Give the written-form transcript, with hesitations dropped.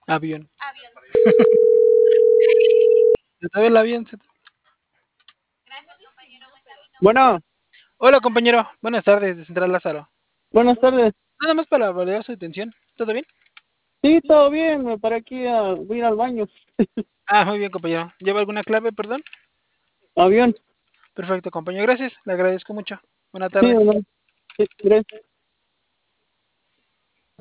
Avión. ¿Se te ve el avión? Bueno, Hola, compañero. Buenas tardes, de Central Lázaro. buenas tardes. Nada más para validar su atención. ¿Todo bien? Sí, todo bien, me paré aquí a voy a ir al baño. Ah, muy bien, compañero. ¿Lleva alguna clave, perdón? Avión. Perfecto, compañero. Gracias. Le agradezco mucho. Buena Sí, tarde. no, sí, gracias.